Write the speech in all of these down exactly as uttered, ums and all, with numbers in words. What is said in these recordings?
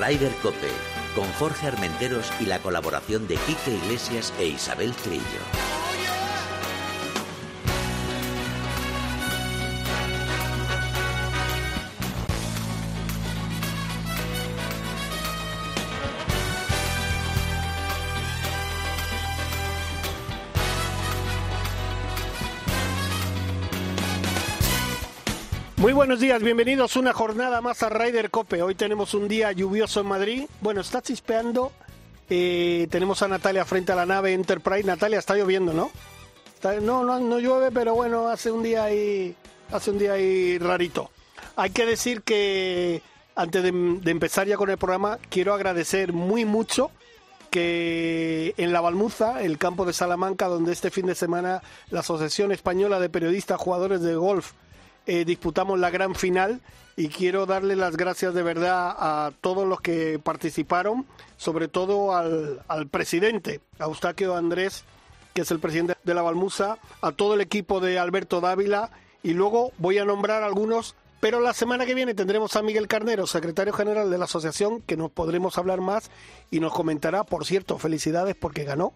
Ryder Cope, con Jorge Armenteros y la colaboración de Quique Iglesias e Isabel Trillo. Muy buenos días, bienvenidos una jornada más a Ryder Cope. Hoy tenemos un día lluvioso en Madrid. Bueno, está chispeando. Eh, tenemos a Natalia frente a la nave Enterprise. Natalia, está lloviendo, ¿no? Está, no, no, no llueve, pero bueno, hace un día ahí, hace un día ahí rarito. Hay que decir que antes de, de empezar ya con el programa, quiero agradecer muy mucho que en La Balmuza, el campo de Salamanca, donde este fin de semana la Asociación Española de Periodistas Jugadores de Golf Eh, disputamos la gran final, y quiero darle las gracias de verdad a todos los que participaron, sobre todo al, al presidente, a Eustaquio Andrés, que es el presidente de La Balmuza, a todo el equipo de Alberto Dávila, y luego voy a nombrar algunos, pero la semana que viene tendremos a Miguel Carnero, secretario general de la asociación, que nos podremos hablar más y nos comentará, por cierto, felicidades porque ganó,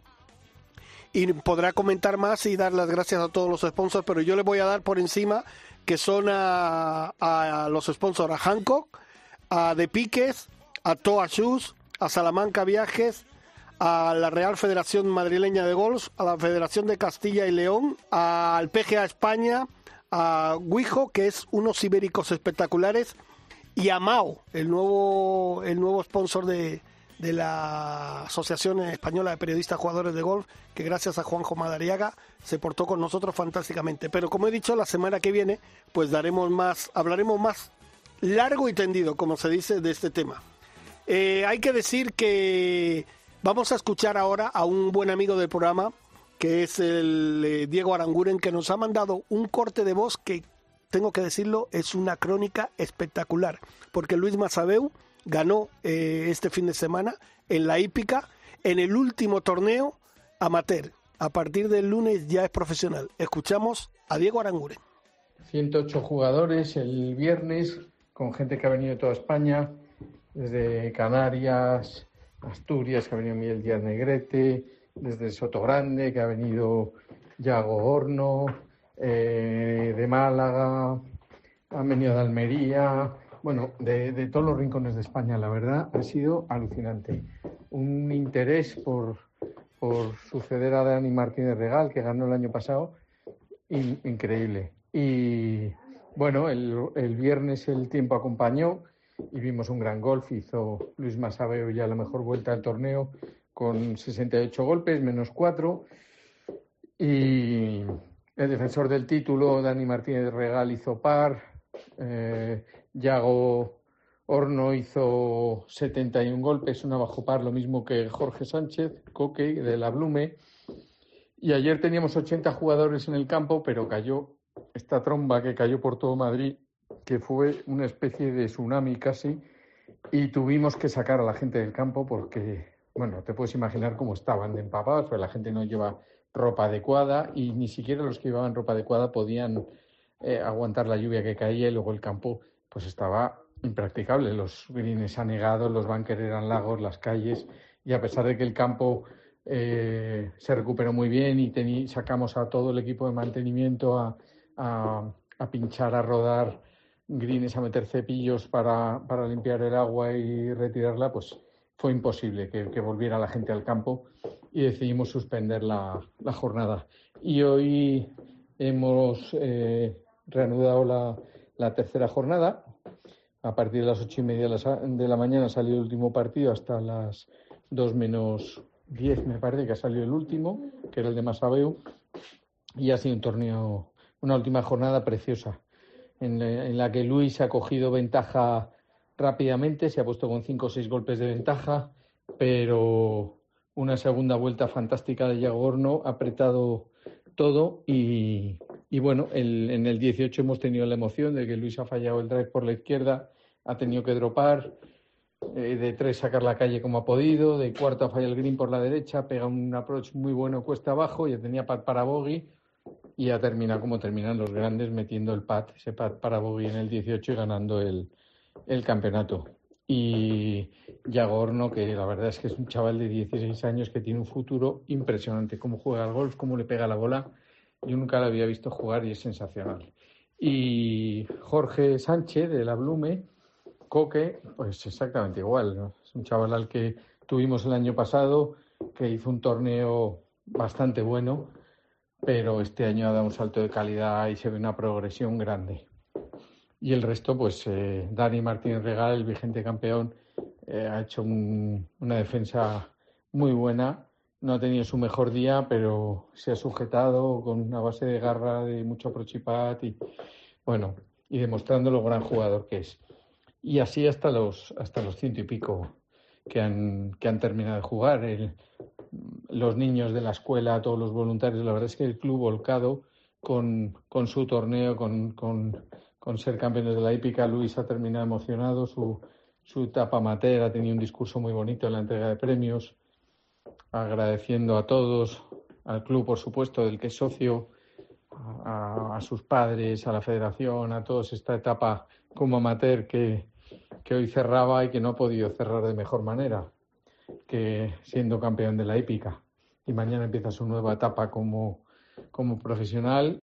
y podrá comentar más y dar las gracias a todos los sponsors, pero yo le voy a dar por encima que son a, a los sponsors, a Hancock, a De Piques, a Toa Shoes, a Salamanca Viajes, a la Real Federación Madrileña de Golf, a la Federación de Castilla y León, al P G A España, a Guijo, que es unos ibéricos espectaculares, y a Mao, el nuevo, el nuevo sponsor de, de la Asociación Española de Periodistas Jugadores de Golf, que gracias a Juanjo Madariaga se portó con nosotros fantásticamente. Pero como he dicho, la semana que viene pues daremos más, hablaremos más largo y tendido, como se dice, de este tema. Eh, hay que decir que vamos a escuchar ahora a un buen amigo del programa, que es el eh, Diego Aranguren, que nos ha mandado un corte de voz que, tengo que decirlo, es una crónica espectacular, porque Luis Masabeu ganó eh, este fin de semana en la hípica, en el último torneo amateur. A partir del lunes ya es profesional. Escuchamos a Diego Aranguren. ciento ocho jugadores el viernes, con gente que ha venido de toda España, desde Canarias, Asturias, que ha venido Miguel Díaz Negrete, desde Sotogrande, que ha venido Yago Horno, eh, de Málaga, han venido de Almería. Bueno, de, de todos los rincones de España, la verdad, ha sido alucinante. Un interés por, por suceder a Dani Martínez Regal, que ganó el año pasado, in, increíble. Y bueno, el, el viernes el tiempo acompañó y vimos un gran golf. Hizo Luis Masabeu ya la mejor vuelta del torneo con sesenta y ocho golpes, menos cuatro. Y el defensor del título, Dani Martínez Regal, hizo par. Eh, Yago Horno hizo setenta y un golpes, una bajo par, lo mismo que Jorge Sánchez, Coque, de la Blume. Y ayer teníamos ochenta jugadores en el campo, pero cayó esta tromba que cayó por todo Madrid, que fue una especie de tsunami casi, y tuvimos que sacar a la gente del campo porque, bueno, te puedes imaginar cómo estaban de empapados, porque la gente no lleva ropa adecuada y ni siquiera los que llevaban ropa adecuada podían eh, aguantar la lluvia que caía, y luego el campo pues estaba impracticable. Los greens anegados, los bunkers eran lagos, las calles, y a pesar de que el campo eh, se recuperó muy bien y tení, sacamos a todo el equipo de mantenimiento a, a, a pinchar, a rodar greens, a meter cepillos para, para limpiar el agua y retirarla, pues fue imposible que, que volviera la gente al campo, y decidimos suspender la, la jornada. Y hoy hemos eh, reanudado la la tercera jornada. A partir de las ocho y media de la mañana salió el último partido, hasta las dos menos diez me parece que ha salido el último, que era el de Masabeu, y ha sido un torneo, una última jornada preciosa, en la, en la que Luis ha cogido ventaja rápidamente, se ha puesto con cinco o seis golpes de ventaja, pero una segunda vuelta fantástica de Yago Horno, ha apretado todo, y, y bueno, el, en el dieciocho hemos tenido la emoción de que Luis ha fallado el drive por la izquierda, ha tenido que dropar, eh, de tres sacar la calle como ha podido, de cuarto ha fallado el green por la derecha, pega un approach muy bueno cuesta abajo, ya tenía pad para bogey, y ha terminado como terminan los grandes, metiendo el pad, ese pad para bogey en el dieciocho y ganando el, el campeonato. y Yagorno, que la verdad es que es un chaval de dieciséis años que tiene un futuro impresionante. Cómo juega al golf, cómo le pega la bola. Yo nunca lo había visto jugar y es sensacional. Y Jorge Sánchez, de la Blume, Coque, pues exactamente igual, ¿no? Es un chaval al que tuvimos el año pasado, que hizo un torneo bastante bueno, pero este año ha dado un salto de calidad y se ve una progresión grande. Y el resto, pues eh, Dani Martínez Regal, el vigente campeón, eh, ha hecho un, una defensa muy buena. No ha tenido su mejor día, pero se ha sujetado con una base de garra, de mucho approach y putt y, bueno, y demostrando lo gran jugador que es. Y así hasta los hasta los ciento y pico que han, que han terminado de jugar. El, los niños de la escuela, todos los voluntarios, la verdad es que el club volcado con, con su torneo, con, con, con ser campeones de la hípica. Luis ha terminado emocionado, su, su etapa amateur, ha tenido un discurso muy bonito en la entrega de premios, agradeciendo a todos, al club por supuesto, del que es socio, a, a sus padres, a la federación, a todos esta etapa como amateur que, que hoy cerraba y que no ha podido cerrar de mejor manera que siendo campeón de la hípica. Y mañana empieza su nueva etapa como, como profesional.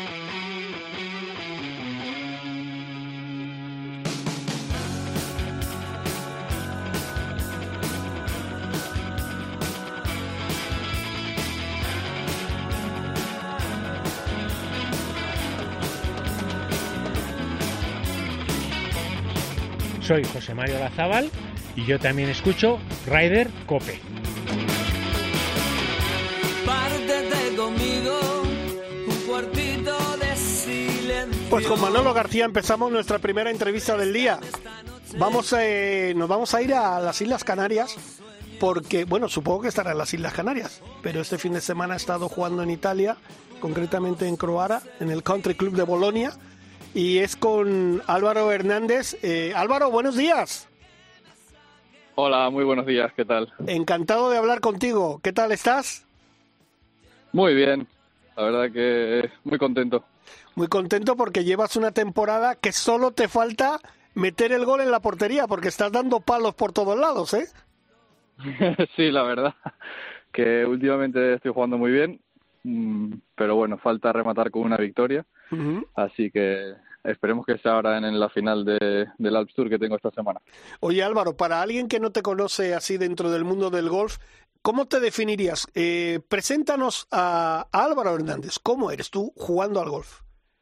Soy José Mario Lazábal y yo también escucho Ryder Cope. Pártete conmigo, un cuartito de silencio. Pues con Manolo García empezamos nuestra primera entrevista del día. Vamos, eh, nos vamos a ir a las Islas Canarias porque, bueno, supongo que estará en las Islas Canarias, pero este fin de semana ha estado jugando en Italia, concretamente en Croara, en el Country Club de Bolonia. Y es con Álvaro Hernández. Eh, Álvaro, buenos días. Hola, muy buenos días, ¿qué tal? Encantado de hablar contigo. ¿Qué tal estás? Muy bien, la verdad que muy contento. Muy contento porque llevas una temporada que solo te falta meter el gol en la portería, porque estás dando palos por todos lados, ¿eh? Sí, la verdad, que últimamente estoy jugando muy bien, pero bueno, falta rematar con una victoria, uh-huh. Así que esperemos que sea ahora en la final de, del Alps Tour que tengo esta semana. Oye, Álvaro, para alguien que no te conoce así dentro del mundo del golf, ¿cómo te definirías? Eh, preséntanos a, a Álvaro Hernández. ¿Cómo eres tú jugando al golf?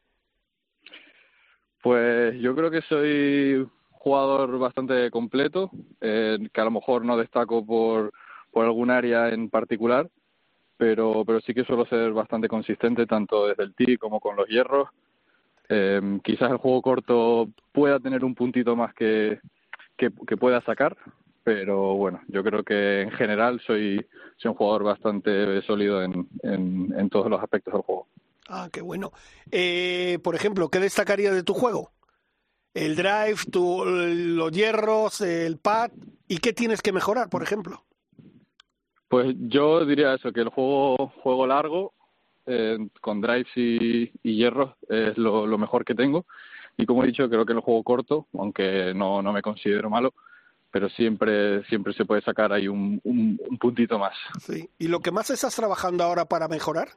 Pues yo creo que soy jugador bastante completo, eh, que a lo mejor no destaco por, por algún área en particular, pero, pero sí que suelo ser bastante consistente tanto desde el tee como con los hierros. Eh, quizás el juego corto pueda tener un puntito más que, que, que pueda sacar, pero bueno, yo creo que en general soy, soy un jugador bastante sólido en, en, en todos los aspectos del juego. Ah, qué bueno. Eh, por ejemplo, ¿qué destacaría de tu juego? El drive, tu, los hierros, el pad, ¿y qué tienes que mejorar, por ejemplo? Pues yo diría eso, que el juego juego largo, eh, con drives y, y hierros, es lo, lo mejor que tengo. Y como he dicho, creo que el juego corto, aunque no, no me considero malo, pero siempre siempre se puede sacar ahí un, un, un puntito más. Sí. ¿Y lo que más estás trabajando ahora para mejorar?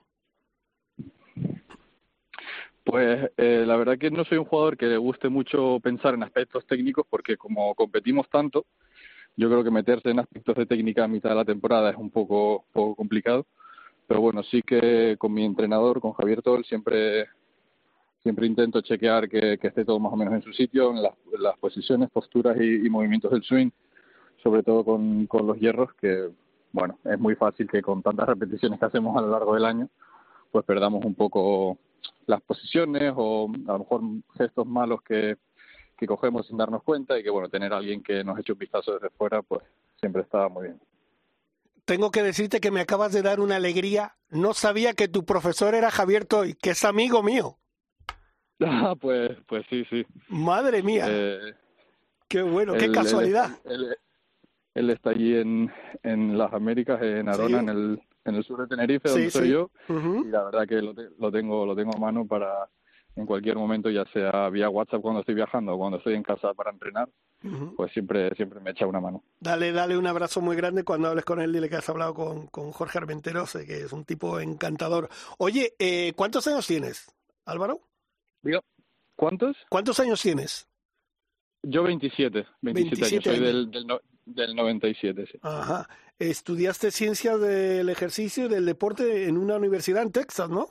Pues eh, la verdad que no soy un jugador que le guste mucho pensar en aspectos técnicos porque como competimos tanto, yo creo que meterse en aspectos de técnica a mitad de la temporada es un poco, poco complicado. Pero bueno, sí que con mi entrenador, con Javier Tol, siempre siempre intento chequear que, que esté todo más o menos en su sitio, en las, en las posiciones, posturas y, y movimientos del swing, sobre todo con, con los hierros, que bueno, es muy fácil que con tantas repeticiones que hacemos a lo largo del año, pues perdamos un poco las posiciones o a lo mejor gestos malos que, que cogemos sin darnos cuenta y que bueno, tener a alguien que nos eche un vistazo desde fuera, pues siempre está muy bien. Tengo que decirte que me acabas de dar una alegría. No sabía que tu profesor era Javier Toy, que es amigo mío. Ah, pues, pues sí, sí. Madre mía. Eh, qué bueno, él, qué casualidad. Él, él, él está allí en, en las Américas, en Arona, sí. en el en el sur de Tenerife, donde sí, soy sí. yo, uh-huh. Y la verdad que lo, te, lo tengo lo tengo a mano para en cualquier momento, ya sea vía WhatsApp cuando estoy viajando o cuando estoy en casa para entrenar, uh-huh. pues siempre siempre me echa una mano. Dale, dale un abrazo muy grande cuando hables con él, dile que has hablado con, con Jorge Armenteros, que es un tipo encantador. Oye, eh, ¿cuántos años tienes, Álvaro? Digo, ¿cuántos? ¿Cuántos años tienes? Yo veintisiete, veintisiete, veintisiete años, soy del, del, no, del noventa y siete, sí. Ajá. Estudiaste ciencias del ejercicio y del deporte en una universidad en Texas, ¿no?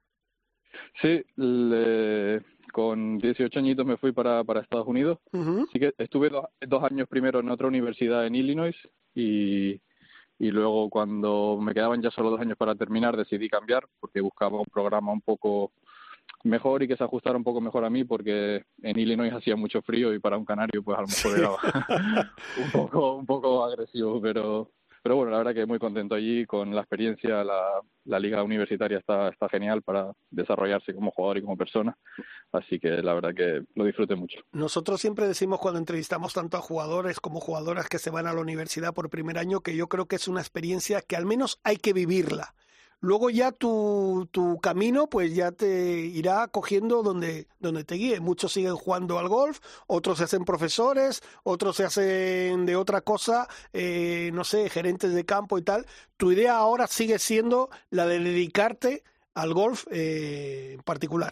Sí, le, con dieciocho añitos me fui para, para Estados Unidos. Uh-huh. Así que estuve dos, dos años primero en otra universidad en Illinois y, y luego cuando me quedaban ya solo dos años para terminar decidí cambiar porque buscaba un programa un poco mejor y que se ajustara un poco mejor a mí porque en Illinois hacía mucho frío y para un canario pues a lo mejor era un poco un poco agresivo, pero pero bueno, la verdad que muy contento allí con la experiencia, la, la liga universitaria está está genial para desarrollarse como jugador y como persona, así que la verdad que lo disfruté mucho. Nosotros siempre decimos cuando entrevistamos tanto a jugadores como jugadoras que se van a la universidad por primer año que yo creo que es una experiencia que al menos hay que vivirla. Luego ya tu, tu camino pues ya te irá cogiendo donde, donde te guíe. Muchos siguen jugando al golf, otros se hacen profesores, otros se hacen de otra cosa, eh, no sé, gerentes de campo y tal. Tu idea ahora sigue siendo la de dedicarte al golf eh, en particular.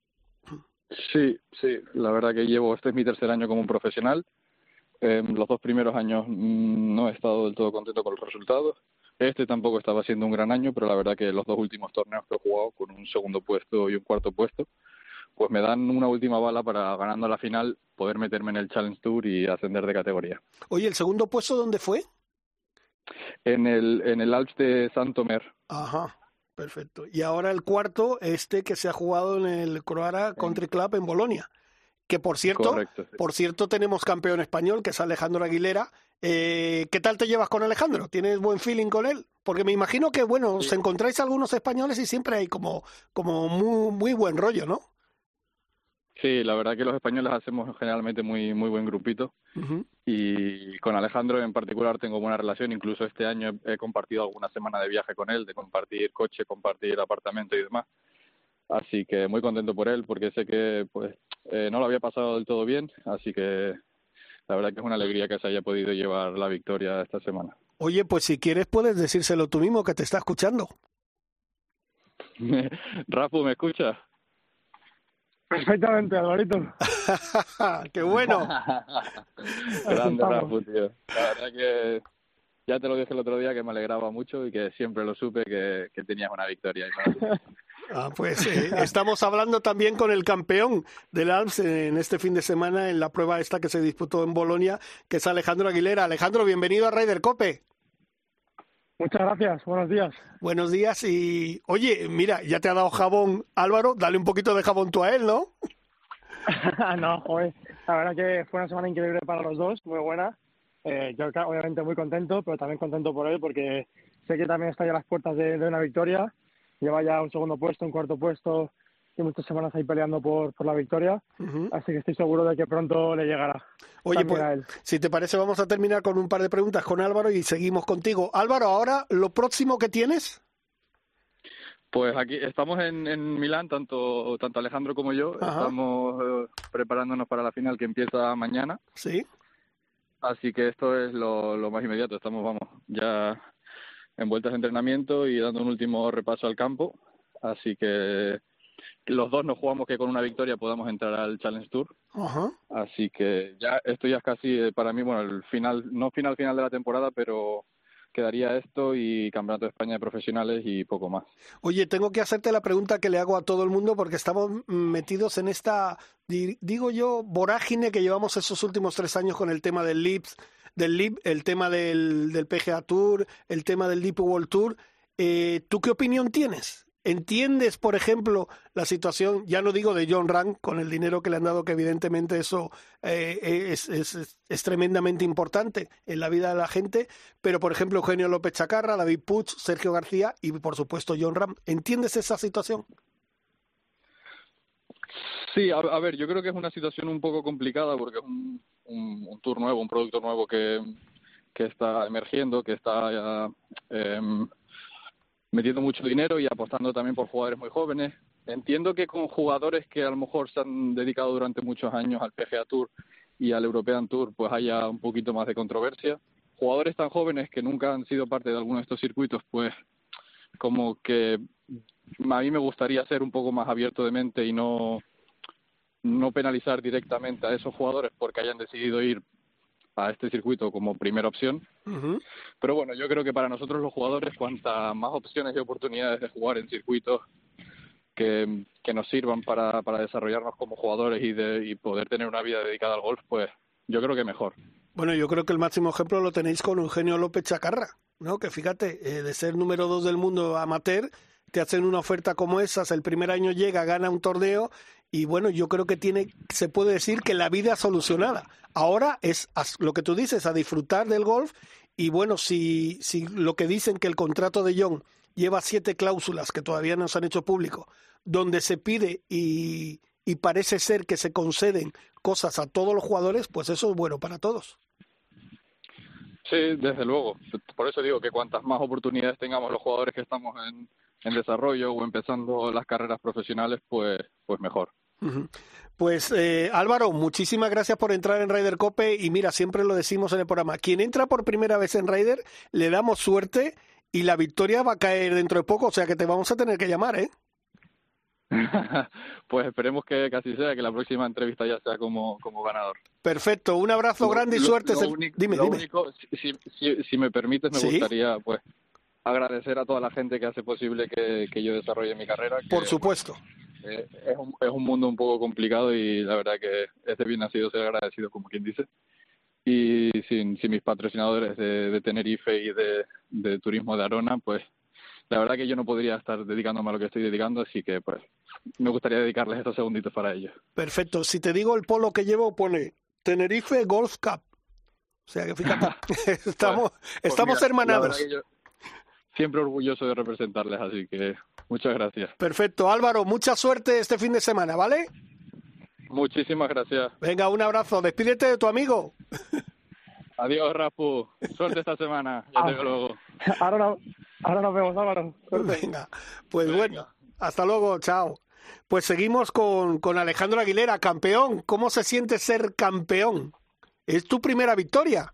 Sí, sí, la verdad que llevo, este es mi tercer año como un profesional. Eh, los dos primeros años mmm, no he estado del todo contento con los resultados. Este tampoco estaba siendo un gran año, pero la verdad que los dos últimos torneos que he jugado, con un segundo puesto y un cuarto puesto, pues me dan una última bala para, ganando la final, poder meterme en el Challenge Tour y ascender de categoría. Oye, ¿el segundo puesto dónde fue? En el en el Alps de Santomer. Ajá, perfecto. Y ahora el cuarto, este que se ha jugado en el Croara Country Club en Bolonia. Que por cierto, Correcto, sí. por cierto tenemos campeón español, que es Alejandro Aguilera. Eh, ¿Qué tal te llevas con Alejandro? ¿Tienes buen feeling con él? Porque me imagino que, bueno, sí. os encontráis algunos españoles y siempre hay como, como muy, muy buen rollo, ¿no? Sí, la verdad que los españoles hacemos generalmente muy muy buen grupito. Uh-huh. Y con Alejandro en particular tengo buena relación. Incluso este año he compartido alguna semana de viaje con él, de compartir coche, compartir apartamento y demás. Así que muy contento por él, porque sé que pues eh, no lo había pasado del todo bien, así que la verdad que es una alegría que se haya podido llevar la victoria esta semana. Oye, pues si quieres puedes decírselo tú mismo, que te está escuchando. Rafu, ¿me escuchas? Perfectamente, Alvarito. ¡Qué bueno! Grande Rafu, tío. La verdad que ya te lo dije el otro día, que me alegraba mucho y que siempre lo supe que, que tenías una victoria. Ah, pues eh, estamos hablando también con el campeón del Alps en este fin de semana en la prueba esta que se disputó en Bolonia, que es Alejandro Aguilera. Alejandro, bienvenido a Ryder Cope. Muchas gracias, buenos días. Buenos días y, oye, mira, ya te ha dado jabón Álvaro, dale un poquito de jabón tú a él, ¿no? No, joder, la verdad que fue una semana increíble para los dos, muy buena. Eh, yo obviamente muy contento, pero también contento por él porque sé que también está ya a las puertas de, de una victoria. Lleva ya un segundo puesto, un cuarto puesto y muchas semanas ahí peleando por, por la victoria. Uh-huh. Así que estoy seguro de que pronto le llegará. Oye, pues, a él. Si te parece, vamos a terminar con un par de preguntas con Álvaro y seguimos contigo. Álvaro, ahora, ¿lo próximo que tienes? Pues aquí estamos en, en Milán, tanto tanto Alejandro como yo. Ajá. Estamos eh, preparándonos para la final que empieza mañana. Sí. Así que esto es lo, lo más inmediato. Estamos, vamos, ya en vueltas de entrenamiento y dando un último repaso al campo. Así que los dos nos jugamos que con una victoria podamos entrar al Challenge Tour. Ajá. Así que ya esto ya es casi para mí, bueno, el final, no final final de la temporada, pero quedaría esto y Campeonato de España de Profesionales y poco más. Oye, tengo que hacerte la pregunta que le hago a todo el mundo porque estamos metidos en esta, digo yo, vorágine que llevamos esos últimos tres años con el tema del L I P, del L I P, el tema del, del P G A Tour, el tema del D P World Tour. Eh, ¿Tú qué opinión tienes? ¿Entiendes, por ejemplo, la situación, ya no digo de Jon Rahm, con el dinero que le han dado, que evidentemente eso eh, es, es, es tremendamente importante en la vida de la gente, pero por ejemplo Eugenio López Chacarra, David Puig, Sergio García y por supuesto Jon Rahm? ¿Entiendes esa situación? Sí, a, a ver, yo creo que es una situación un poco complicada porque es un, un, un tour nuevo, un producto nuevo que, que está emergiendo, que está eh, metiendo mucho dinero y apostando también por jugadores muy jóvenes. Entiendo que con jugadores que a lo mejor se han dedicado durante muchos años al P G A Tour y al European Tour, pues haya un poquito más de controversia. Jugadores tan jóvenes que nunca han sido parte de alguno de estos circuitos, pues como que a mí me gustaría ser un poco más abierto de mente y no, no penalizar directamente a esos jugadores porque hayan decidido ir a este circuito como primera opción. Uh-huh. Pero bueno, yo creo que para nosotros los jugadores, cuantas más opciones y oportunidades de jugar en circuitos que, que nos sirvan para, para desarrollarnos como jugadores y, de, y poder tener una vida dedicada al golf, pues yo creo que mejor. Bueno, yo creo que el máximo ejemplo lo tenéis con Eugenio López Chacarra, ¿no? Que fíjate, eh, de ser número dos del mundo amateur, te hacen una oferta como esas, el primer año llega, gana un torneo y bueno, yo creo que tiene, se puede decir que la vida solucionada. Ahora es a, lo que tú dices, a disfrutar del golf y bueno, si, si lo que dicen que el contrato de John lleva siete cláusulas que todavía no se han hecho público, donde se pide y, y parece ser que se conceden cosas a todos los jugadores, pues eso es bueno para todos. Sí, desde luego. Por eso digo que cuantas más oportunidades tengamos los jugadores que estamos en, en desarrollo o empezando las carreras profesionales, pues, pues mejor. Uh-huh. Pues eh, Álvaro, muchísimas gracias por entrar en Ryder Cope y mira, siempre lo decimos en el programa, quien entra por primera vez en Ryder, le damos suerte y la victoria va a caer dentro de poco, o sea que te vamos a tener que llamar, ¿eh? Pues esperemos que casi sea, que la próxima entrevista ya sea como, como ganador. Perfecto, un abrazo lo, grande y lo, suerte. Lo único, dime, lo dime. Único, si, si, si me permites, me ¿Sí? gustaría pues agradecer a toda la gente que hace posible que, que yo desarrolle mi carrera. Que, Por supuesto. Eh, es, un, es un mundo un poco complicado y la verdad que es de bien nacido ser agradecido, como quien dice. Y sin, sin mis patrocinadores de, de Tenerife y de, de Turismo de Arona, pues la verdad que yo no podría estar dedicándome a lo que estoy dedicando, así que pues me gustaría dedicarles estos segunditos para ellos. Perfecto. Si te digo el polo que llevo, pone Tenerife Golf Cup. O sea que fíjate, estamos, pues, estamos pues mira, hermanados. Siempre orgulloso de representarles, así que muchas gracias. Perfecto. Álvaro, mucha suerte este fin de semana, ¿vale? Muchísimas gracias. Venga, un abrazo. Despídete de tu amigo. Adiós, Rafu. Suerte esta semana. Ya te veo luego. Ahora, no, ahora nos vemos, Álvaro. Suerte. Venga, pues Venga. Bueno, hasta luego. Chao. Pues seguimos con, con Alejandro Aguilera, campeón. ¿Cómo se siente ser campeón? ¿Es tu primera victoria?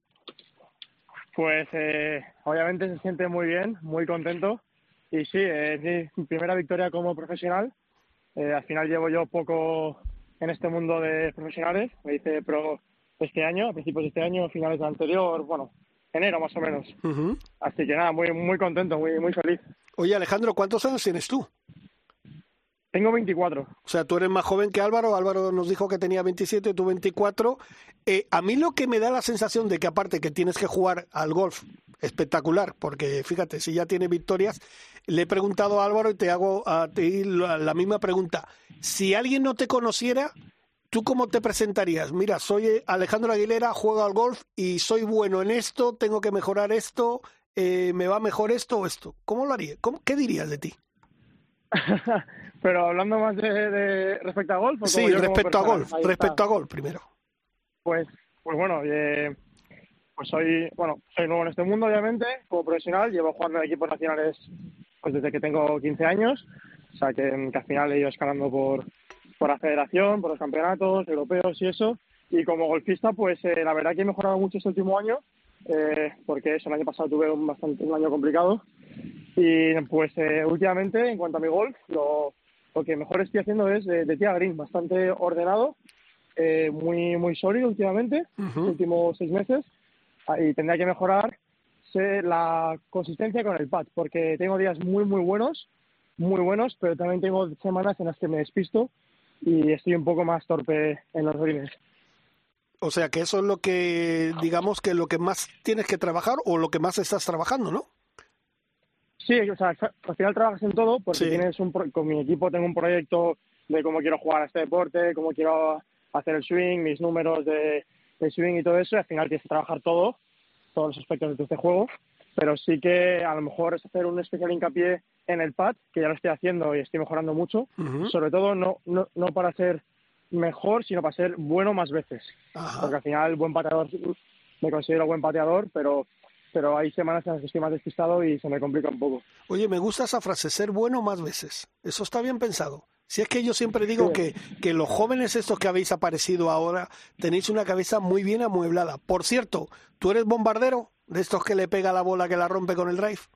Pues eh, obviamente se siente muy bien, muy contento. Y sí, es mi primera victoria como profesional. Eh, al final llevo yo poco en este mundo de profesionales. Me hice pro este año, a principios de este año, finales del anterior, bueno, enero más o menos. Uh-huh. Así que nada, muy muy contento, muy muy feliz. Oye, Alejandro, ¿cuántos años tienes tú? Tengo veinticuatro. O sea, tú eres más joven que Álvaro. Álvaro nos dijo que tenía veintisiete, tú veinticuatro. Eh, a mí lo que me da la sensación de que aparte que tienes que jugar al golf espectacular, porque fíjate, si ya tiene victorias, le he preguntado a Álvaro y te hago a ti la, la misma pregunta. Si alguien no te conociera, ¿tú cómo te presentarías? Mira, soy Alejandro Aguilera, juego al golf y soy bueno en esto, tengo que mejorar esto, eh, me va mejor esto o esto. ¿Cómo lo haría? ¿Cómo, ¿Qué dirías de ti? Pero hablando más de, de respecto a golf. ¿O sí, respecto a golf, Ahí respecto está. a golf primero. Pues, pues bueno, eh, pues soy, bueno, soy nuevo en este mundo, obviamente, como profesional. Llevo jugando en equipos nacionales pues desde que tengo quince años, o sea que, que al final he ido escalando por, por la federación, por los campeonatos europeos y eso. Y como golfista, pues eh, la verdad que he mejorado mucho este último año, eh, porque eso, el año pasado tuve un, bastante, un año complicado. Y pues eh, últimamente, en cuanto a mi golf, lo, lo que mejor estoy haciendo es de, de tee a green, bastante ordenado, eh, muy muy sólido últimamente, uh-huh. los últimos seis meses. Y tendría que mejorar la consistencia con el pad, porque tengo días muy muy buenos, muy buenos, pero también tengo semanas en las que me despisto y estoy un poco más torpe en los greens. O sea que eso es lo que, digamos que lo que más tienes que trabajar o lo que más estás trabajando, ¿no? Sí, o sea, al final trabajas en todo porque sí. tienes un con mi equipo tengo un proyecto de cómo quiero jugar a este deporte, cómo quiero hacer el swing, mis números de, de swing y todo eso, y al final tienes que trabajar todo, todos los aspectos de este juego, pero sí que a lo mejor es hacer un especial hincapié en el pad, que ya lo estoy haciendo y estoy mejorando mucho, uh-huh. sobre todo no, no, no para ser mejor, sino para ser bueno más veces, uh-huh. porque al final buen pateador, me considero buen pateador, pero pero hay semanas en las que estoy más despistado y se me complica un poco. Oye, me gusta esa frase, ser bueno más veces. Eso está bien pensado. Si es que yo siempre digo Sí. que, que los jóvenes estos que habéis aparecido ahora tenéis una cabeza muy bien amueblada. Por cierto, ¿tú eres bombardero? ¿De estos que le pega la bola que la rompe con el drive?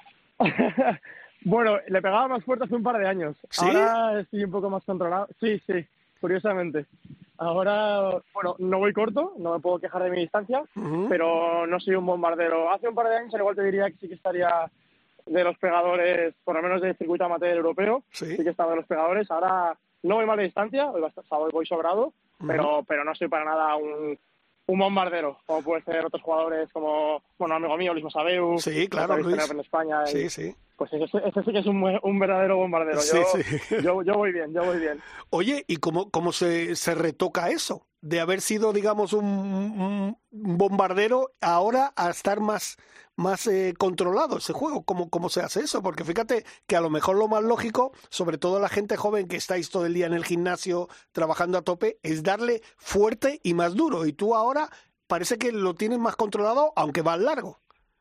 Bueno, le pegaba más fuerte hace un par de años. ¿Sí? Ahora estoy un poco más controlado. Sí, sí, curiosamente. Ahora, bueno, no voy corto, no me puedo quejar de mi distancia, Ujú. pero no soy un bombardero. Hace un par de años, al igual te diría que sí que estaría de los pegadores, por lo menos del circuito amateur europeo, Sí. sí que estaba de los pegadores. Ahora no voy mal de distancia, voy, bast- o sea, voy- voy sobrado, Ujú. pero, pero no soy para nada un, un bombardero, como pueden ser otros jugadores como, bueno, amigo mío, Luis Mosabeu, Sí, claro, que habéis tenido Luis. en España. y- Sí, sí. Pues ese, ese sí que es un, un verdadero bombardero. Sí, yo, sí. yo, yo voy bien, yo voy bien. Oye, ¿y cómo, cómo se, se retoca eso? De haber sido, digamos, un, un bombardero ahora a estar más, más eh, controlado ese juego. ¿Cómo, ¿Cómo se hace eso? Porque fíjate que a lo mejor lo más lógico, sobre todo la gente joven que estáis todo el día en el gimnasio trabajando a tope, es darle fuerte y más duro. Y tú ahora parece que lo tienes más controlado, aunque vas largo.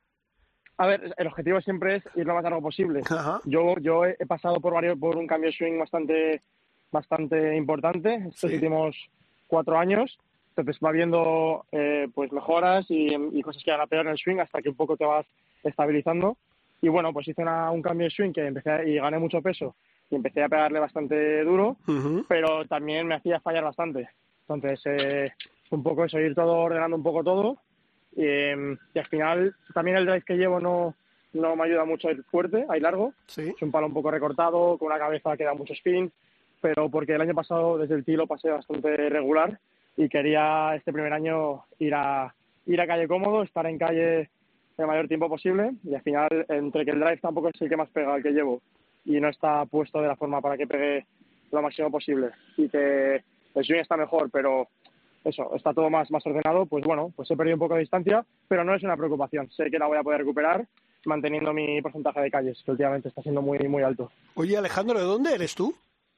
A ver, el objetivo siempre es ir lo más largo posible. Ajá. Yo, yo he pasado por varios, por un cambio de swing bastante, bastante importante estos Sí. últimos cuatro años. Entonces va viendo eh, pues mejoras y, y cosas que van a peor en el swing hasta que un poco te vas estabilizando. Y bueno, pues hice una, un cambio de swing que empecé a- y gané mucho peso y empecé a pegarle bastante duro, Ujú. pero también me hacía fallar bastante. Entonces, eh, un poco eso, ir todo ordenando un poco todo. Y, eh, y al final, también el drive que llevo no, no me ayuda mucho a ir fuerte, a ir largo. Sí. Es un palo un poco recortado, con una cabeza que da mucho spin, pero porque el año pasado desde el tee lo pasé bastante regular y quería este primer año ir a, ir a calle cómodo, estar en calle el mayor tiempo posible y al final, entre que el drive tampoco es el que más pega, el que llevo, y no está puesto de la forma para que pegue lo máximo posible y que el swing está mejor, pero eso, está todo más, más ordenado, pues bueno, pues he perdido un poco de distancia, pero no es una preocupación. Sé que la voy a poder recuperar manteniendo mi porcentaje de calles, que últimamente está siendo muy, muy alto. Oye, Alejandro, ¿de dónde eres tú?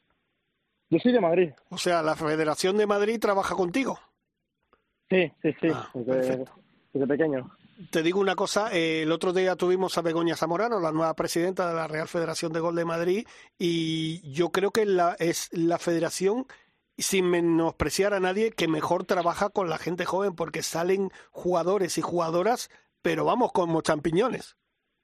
Yo soy de Madrid. O sea, la Federación de Madrid trabaja contigo. Sí, sí, sí, Ah, desde, perfecto. desde pequeño. Te digo una cosa, eh, el otro día tuvimos a Begoña Zamorano, la nueva presidenta de la Real Federación de Gol de Madrid, y yo creo que la, es la federación, sin menospreciar a nadie, que mejor trabaja con la gente joven, porque salen jugadores y jugadoras, pero vamos, como champiñones.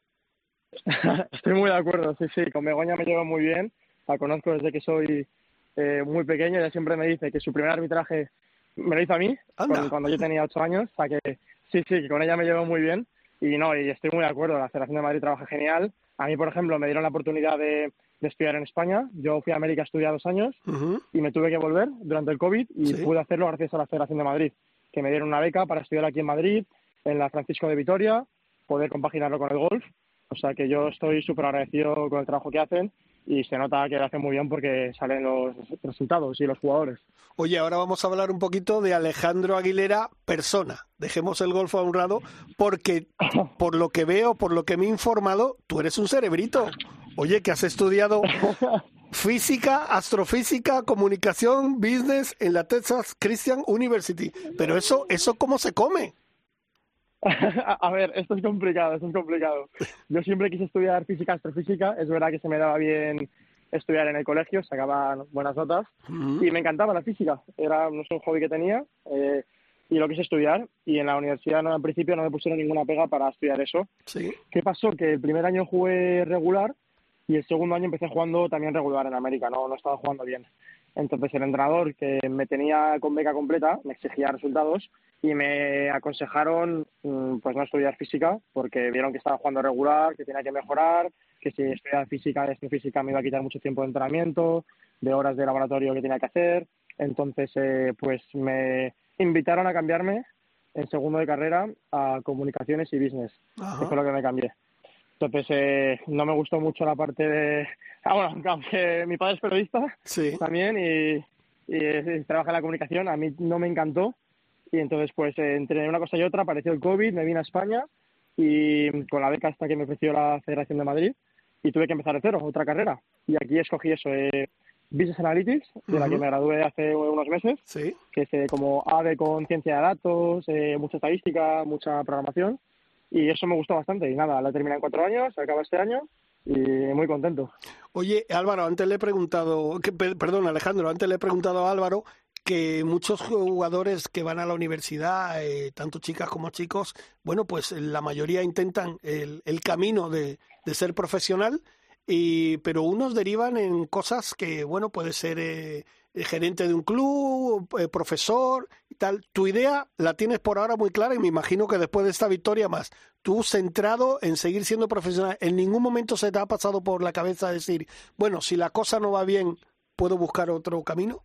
Estoy muy de acuerdo, sí, sí. Con Begoña me llevo muy bien. La conozco desde que soy eh, muy pequeño. Ella siempre me dice que su primer arbitraje me lo hizo a mí, Anda. con- cuando yo tenía ocho años. O sea que sí, sí, que con ella me llevo muy bien. Y no, y estoy muy de acuerdo. La Federación de Madrid trabaja genial. A mí, por ejemplo, me dieron la oportunidad de, de estudiar en España. Yo fui a América a estudiar dos años Ujú. y me tuve que volver durante el COVID y Sí. pude hacerlo gracias a la Federación de Madrid, que me dieron una beca para estudiar aquí en Madrid, en la Francisco de Vitoria, poder compaginarlo con el golf. O sea que yo estoy súper agradecido con el trabajo que hacen y se nota que lo hacen muy bien porque salen los resultados y los jugadores. Oye, ahora vamos a hablar un poquito de Alejandro Aguilera, persona. Dejemos el golf a un lado, porque por lo que veo, por lo que me he informado, tú eres un cerebrito. Oye, que has estudiado física, astrofísica, comunicación, business en la Texas Christian University. Pero eso, ¿eso cómo se come? A ver, esto es complicado, esto es complicado. Yo siempre quise estudiar física, astrofísica. Es verdad que se me daba bien estudiar en el colegio, sacaba buenas notas Ujú. y me encantaba la física. Era no sé, un hobby que tenía eh, y lo quise estudiar. Y en la universidad, no, al principio, no me pusieron ninguna pega para estudiar eso. Sí. ¿Qué pasó? Que el primer año jugué regular y el segundo año empecé jugando también regular en América. No, no estaba jugando bien. Entonces el entrenador, que me tenía con beca completa, me exigía resultados y me aconsejaron mm, pues no estudiar física porque vieron que estaba jugando regular, que tenía que mejorar, que si estudiaba física, astrofísica me iba a quitar mucho tiempo de entrenamiento, de horas de laboratorio que tenía que hacer. Entonces eh, pues me invitaron a cambiarme en segundo de carrera a comunicaciones y business, Ajá. que fue lo que me cambié. Entonces eh, no me gustó mucho la parte de... Ah, bueno, aunque mi padre es periodista Sí. también y, y, eh, trabaja en la comunicación, a mí no me encantó. Y entonces pues eh, entre una cosa y otra apareció el COVID, me vine a España y con la beca esta que me ofreció la Federación de Madrid y tuve que empezar de cero, otra carrera. Y aquí escogí eso, eh, Business Analytics, de la Ujú. que me gradué hace unos meses, Sí. que es eh, como A D E con ciencia de datos, eh, mucha estadística, mucha programación. y eso me gustó bastante. Y nada, la terminé en cuatro años, acaba este año y muy contento. Oye, Álvaro, antes le he preguntado, que, perdón, Alejandro, antes le he preguntado a Álvaro que muchos jugadores que van a la universidad, eh, tanto chicas como chicos, bueno, pues la mayoría intentan el, el camino de, de ser profesional, y, pero unos derivan en cosas que, bueno, puede ser eh, gerente de un club, eh, profesor y tal. Tu idea la tienes por ahora muy clara y me imagino que después de esta victoria más, tú centrado en seguir siendo profesional, ¿en ningún momento se te ha pasado por la cabeza decir, bueno, si la cosa no va bien, ¿puedo buscar otro camino?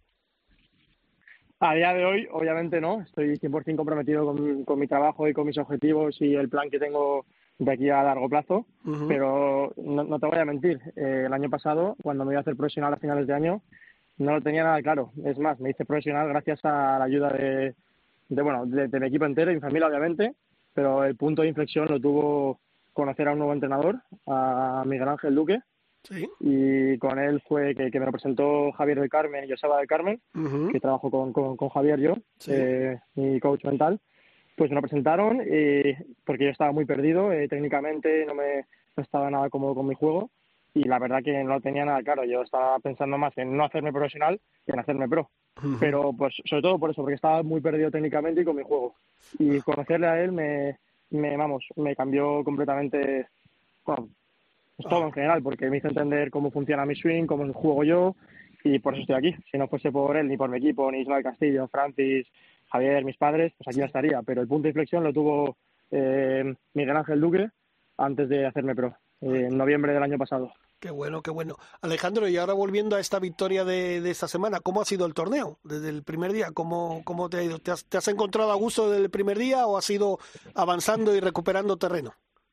A día de hoy, obviamente no. Estoy cien por ciento comprometido con, con mi trabajo y con mis objetivos y el plan que tengo de aquí a largo plazo. Uh-huh. Pero no, no te voy a mentir. Eh, el año pasado, cuando me iba a hacer profesional a finales de año, no lo tenía nada claro. Es más, me hice profesional gracias a la ayuda de, de bueno, de, de mi equipo entero y mi familia, obviamente. Pero el punto de inflexión lo tuvo conocer a un nuevo entrenador, a Miguel Ángel Duque. Sí. Y con él fue que, que me lo presentó Javier del Carmen y Joseba del Carmen, uh-huh. que trabajo con, con, con Javier yo, sí. eh, mi coach mental. Pues me lo presentaron eh, porque yo estaba muy perdido, eh, técnicamente no me no estaba nada cómodo con mi juego y la verdad que no lo tenía nada claro. Yo estaba pensando más en no hacerme profesional que en hacerme pro. Uh-huh. Pero pues sobre todo por eso, porque estaba muy perdido técnicamente y con mi juego. Y conocerle a él me, me vamos, me cambió completamente, bueno, pues todo en general, porque me hizo entender cómo funciona mi swing, cómo juego yo, y por eso estoy aquí. Si no fuese por él, ni por mi equipo, ni Ismael Castillo, Francis, Javier, mis padres, pues aquí no estaría. Pero el punto de inflexión lo tuvo eh, Miguel Ángel Duque antes de hacerme pro, eh, en noviembre del año pasado. Qué bueno, qué bueno. Alejandro, y ahora volviendo a esta victoria de, de esta semana, ¿cómo ha sido el torneo desde el primer día? ¿Cómo, cómo te ha ido? ¿Te has, ¿Te has encontrado a gusto desde el primer día o has ido avanzando y recuperando terreno?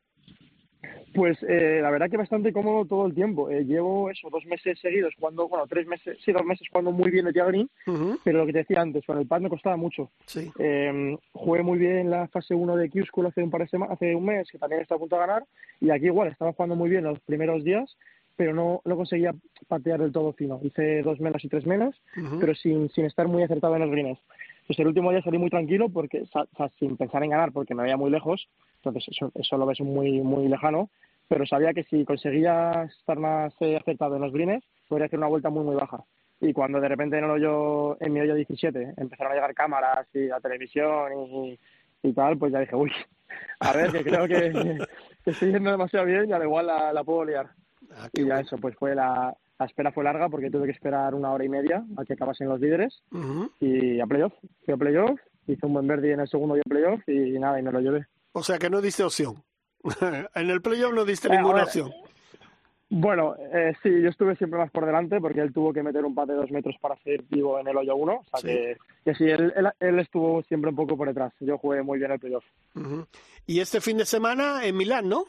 Pues eh, la verdad que bastante cómodo todo el tiempo. Eh, llevo eso, dos meses seguidos jugando, bueno, tres meses, sí, dos meses jugando muy bien de tee green, uh-huh. pero lo que te decía antes, con el pad me costaba mucho. Sí. Eh, jugué muy bien la fase uno de Q-School hace un par de semanas, hace un mes, que también está a punto de ganar, y aquí igual estaba jugando muy bien los primeros días, pero no, no conseguía patear del todo fino. Hice dos menos y tres menos, uh-huh. pero sin, sin estar muy acertado en los greens. Pues el último día salí muy tranquilo, porque o sea, sin pensar en ganar, porque me veía muy lejos, entonces eso, eso lo ves muy, muy lejano, pero sabía que si conseguía estar más eh, acertado en los greens, podría hacer una vuelta muy, muy baja. Y cuando de repente en, el hoyo, en mi hoyo diecisiete empezaron a llegar cámaras y la televisión y, y tal, pues ya dije, uy, a ver, que creo que, que, que estoy yendo demasiado bien y al igual la, la puedo liar. Ah, y ya bueno. Eso, pues fue la, la espera fue larga porque tuve que esperar una hora y media a que acabasen los líderes uh-huh. y a playoff. Fui a playoff, hice un buen birdie en el segundo día de playoff y nada, y me lo llevé. O sea que no diste opción. En el playoff no diste eh, ninguna ver, opción. Bueno, eh, sí, yo estuve siempre más por delante porque él tuvo que meter un pat de dos metros para hacer vivo en el hoyo uno. O sea sí. que, que sí, él, él, él estuvo siempre un poco por detrás. Yo jugué muy bien el playoff. Uh-huh. Y este fin de semana en Milán, ¿no?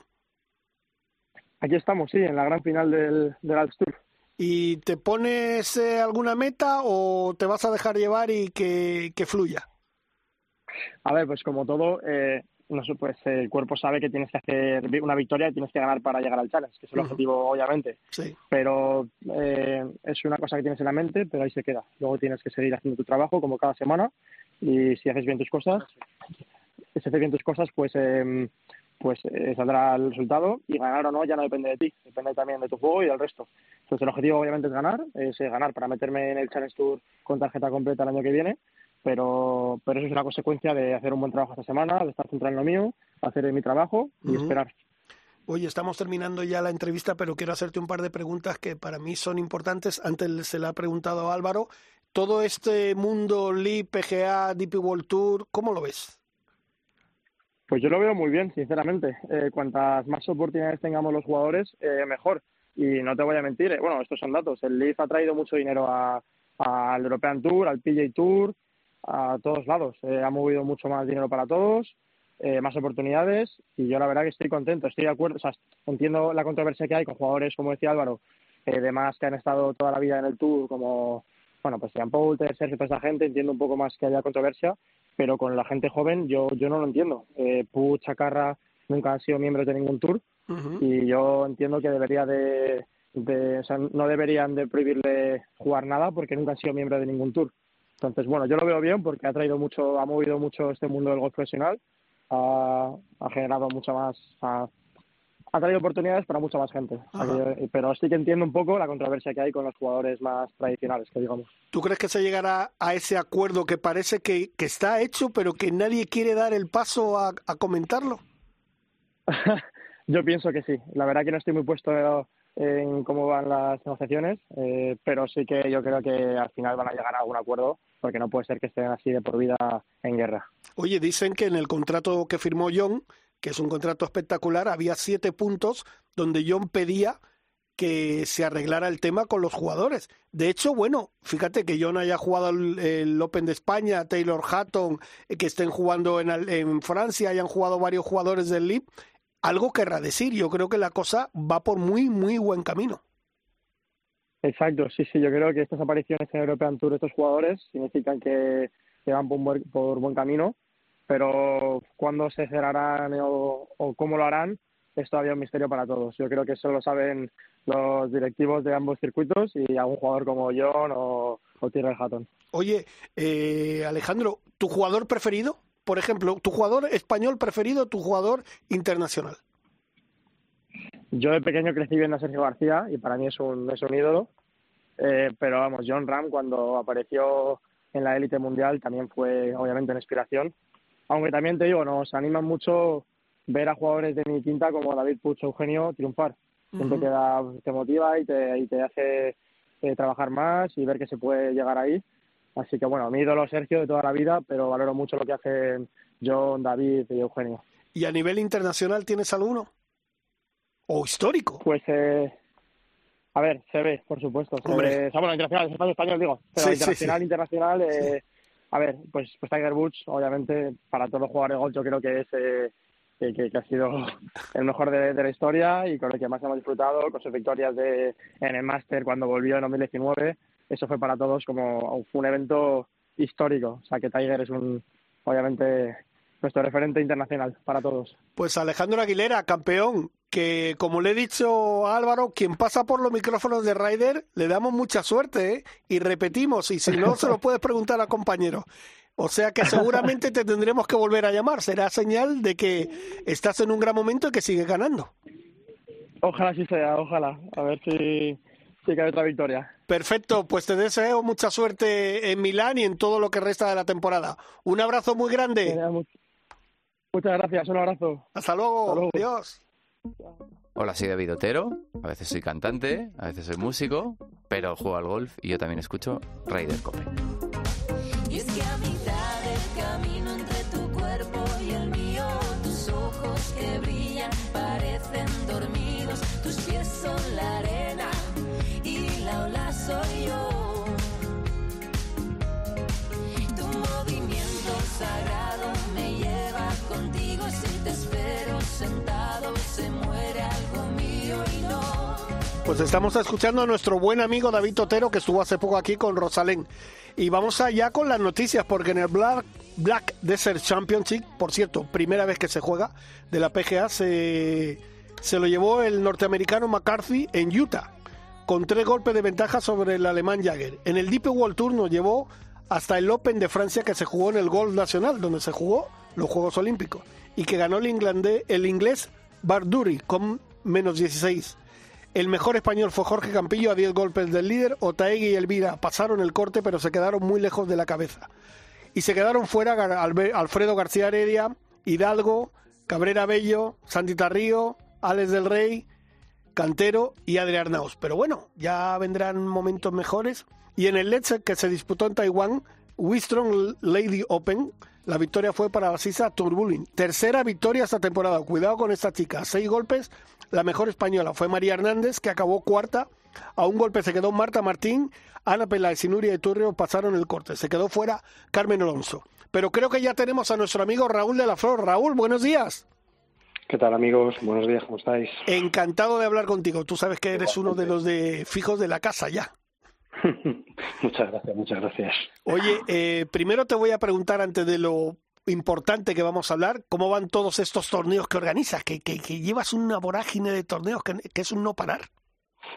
Aquí estamos, sí, en la gran final del, del Alps Tour. ¿Y te pones eh, alguna meta o te vas a dejar llevar y que, que fluya? A ver, pues como todo... Eh, no sé, pues el cuerpo sabe que tienes que hacer una victoria y tienes que ganar para llegar al challenge, que es el uh-huh. objetivo, obviamente. Sí. Pero eh, es una cosa que tienes en la mente, pero ahí se queda. Luego tienes que seguir haciendo tu trabajo como cada semana y si haces bien tus cosas, si haces bien tus cosas, pues eh, pues eh, saldrá el resultado y ganar o no ya no depende de ti, depende también de tu juego y del resto. Entonces el objetivo obviamente es ganar, es ganar para meterme en el Challenge Tour con tarjeta completa el año que viene. Pero, pero eso es una consecuencia de hacer un buen trabajo esta semana, de estar centrado en lo mío, hacer mi trabajo y uh-huh. esperar. Oye, estamos terminando ya la entrevista, pero quiero hacerte un par de preguntas que para mí son importantes. Antes se le ha preguntado a Álvaro. Todo este mundo L I V, P G A, D P World Tour, ¿cómo lo ves? Pues yo lo veo muy bien, sinceramente. Eh, cuantas más oportunidades tengamos los jugadores, eh, mejor. Y no te voy a mentir, eh, bueno, estos son datos. El L I V ha traído mucho dinero a, al European Tour, al P G A Tour, a todos lados. Eh, ha movido mucho más dinero para todos, eh, más oportunidades y yo la verdad que estoy contento, estoy de acuerdo. O sea, entiendo la controversia que hay con jugadores, como decía Álvaro, eh, demás que han estado toda la vida en el Tour, como, bueno, pues Ian Poulter, Sergio, toda esa gente, entiendo un poco más que haya controversia, pero con la gente joven yo yo no lo entiendo. Eh, Puig, Chacarra nunca han sido miembros de ningún Tour uh-huh. y yo entiendo que debería de, de, o sea, no deberían de prohibirle jugar nada porque nunca han sido miembros de ningún Tour. Entonces, bueno, yo lo veo bien porque ha traído mucho, ha movido mucho este mundo del golf profesional ha, ha generado mucha más, ha, ha traído oportunidades para mucha más gente. O sea, que, pero sí que entiendo un poco la controversia que hay con los jugadores más tradicionales, que digamos. ¿Tú crees que se llegará a ese acuerdo que parece que, que está hecho, pero que nadie quiere dar el paso a, a comentarlo? Yo pienso que sí. La verdad que no estoy muy puesto en cómo van las negociaciones, eh, pero sí que yo creo que al final van a llegar a algún acuerdo, porque no puede ser que estén así de por vida en guerra. Oye, dicen que en el contrato que firmó John, que es un contrato espectacular, había siete puntos donde John pedía que se arreglara el tema con los jugadores. De hecho, bueno, fíjate que John haya jugado el, el Open de España, Taylor Hatton, que estén jugando en, en Francia, hayan jugado varios jugadores del L I B, algo querrá decir. Yo creo que la cosa va por muy, muy buen camino. Exacto, sí, sí, yo creo que estas apariciones en European Tour de estos jugadores significan que, que van por buen, por buen camino, pero cuándo se cerrarán o, o cómo lo harán es todavía un misterio para todos. Yo creo que eso lo saben los directivos de ambos circuitos y algún jugador como John o, o Tyrrell Hatton. Oye, eh, Alejandro, ¿tu jugador preferido? Por ejemplo, ¿tu jugador español preferido, tu jugador internacional? Yo de pequeño crecí viendo a Sergio García y para mí es un, es un ídolo, eh, pero vamos, Jon Rahm cuando apareció en la élite mundial también fue obviamente una inspiración, aunque también te digo, nos anima mucho ver a jugadores de mi quinta como David Puig o Eugenio triunfar. Siempre uh-huh. te, da, te motiva y te, y te hace eh, trabajar más y ver que se puede llegar ahí. Así que bueno, mi ídolo Sergio de toda la vida, pero valoro mucho lo que hacen John, David y Eugenio. ¿Y a nivel internacional tienes alguno? ¿O histórico? Pues, eh, a ver, se ve, por supuesto. Se ve, o sea, bueno, internacional, español, español digo. Pero sí, internacional, sí, sí. internacional, eh, a ver, pues, pues Tiger Woods, obviamente, para todos los jugadores de golf, yo creo que es eh, que, que, que ha sido el mejor de, de la historia y con el que más hemos disfrutado, con sus victorias de en el Master cuando volvió en dos mil diecinueve. Eso fue para todos como fue un evento histórico. O sea, que Tiger es un, obviamente, nuestro referente internacional para todos. Pues Alejandro Aguilera, campeón, que como le he dicho a Álvaro, quien pasa por los micrófonos de Ryder, le damos mucha suerte, ¿eh? Y repetimos, y si no, se lo puedes preguntar a compañeros. O sea que seguramente te tendremos que volver a llamar. Será señal de que estás en un gran momento y que sigues ganando. Ojalá sí sea, ojalá. A ver si, si cae otra victoria. Perfecto, pues te deseo mucha suerte en Milán y en todo lo que resta de la temporada. Un abrazo muy grande. Muchas gracias, un abrazo. Hasta luego, Hasta luego. Adiós. Hola, soy David Otero, a veces soy cantante, a veces soy músico, pero juego al golf y yo también escucho Ryder Cope. Y es que a mitad del camino entre tu cuerpo y el mío, tus ojos que brillan parecen dormidos, tus pies son la arena y la ola soy yo. Tu movimiento sagrado me lleva contigo, si te espero sentado se muere algo mío y no. Pues estamos escuchando a nuestro buen amigo David Otero, que estuvo hace poco aquí con Rosalén. Y vamos allá con las noticias, porque en el Black, Black Desert Championship, por cierto, primera vez que se juega de la P G A, se, se lo llevó el norteamericano McCarthy en Utah, con tres golpes de ventaja sobre el alemán Jagger. En el D P World Tour nos llevó hasta el Open de Francia, que se jugó en el Golf Nacional, donde se jugó los Juegos Olímpicos, y que ganó el, inglés, el inglés Barduri con menos dieciséis. El mejor español fue Jorge Campillo a diez golpes del líder. Otaegui y Elvira pasaron el corte, pero se quedaron muy lejos de la cabeza. Y se quedaron fuera Alfredo García Heredia, Hidalgo, Cabrera Bello, Santi Tarrío, Alex del Rey, Cantero y Adrián Arnaus. Pero bueno, ya vendrán momentos mejores. Y en el Let's que se disputó en Taiwán, Wistrong Lady Open, la victoria fue para la Sisa Turbulin. Tercera victoria esta temporada. Cuidado con esta chica. Seis golpes. La mejor española fue María Hernández, que acabó cuarta. A un golpe se quedó Marta Martín. Ana Peláez y Nuria de Turrio pasaron el corte. Se quedó fuera Carmen Alonso. Pero creo que ya tenemos a nuestro amigo Raúl de la Flor. Raúl, buenos días. ¿Qué tal, amigos? Buenos días, ¿cómo estáis? Encantado de hablar contigo. Tú sabes que eres uno de los de fijos de la casa ya. Muchas gracias, muchas gracias. Oye, eh, primero te voy a preguntar, antes de lo importante que vamos a hablar, ¿cómo van todos estos torneos que organizas? Que, que, que llevas una vorágine de torneos que, que es un no parar.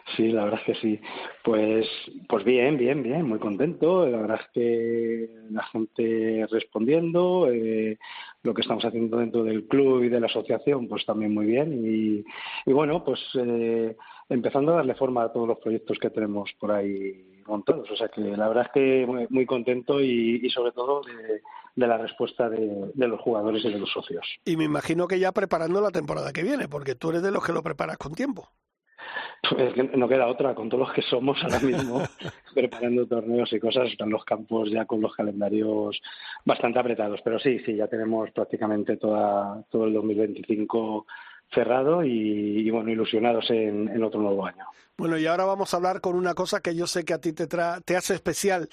Sí, la verdad es que sí. Pues, pues bien, bien, bien, muy contento. La verdad es que la gente respondiendo, eh, lo que estamos haciendo dentro del club y de la asociación, pues también muy bien. Y, y bueno, pues eh, empezando a darle forma a todos los proyectos que tenemos por ahí montados. O sea que la verdad es que muy, muy contento y, y sobre todo de, de la respuesta de, de los jugadores y de los socios. Y me imagino que ya preparando la temporada que viene, porque tú eres de los que lo preparas con tiempo. Pues que no queda otra, con todos los que somos ahora mismo preparando torneos y cosas, están los campos ya con los calendarios bastante apretados, pero sí, sí, ya tenemos prácticamente toda, todo el dos mil veinticinco cerrado y, y bueno, ilusionados en, en otro nuevo año. Bueno, y ahora vamos a hablar con una cosa que yo sé que a ti te, tra te hace especial,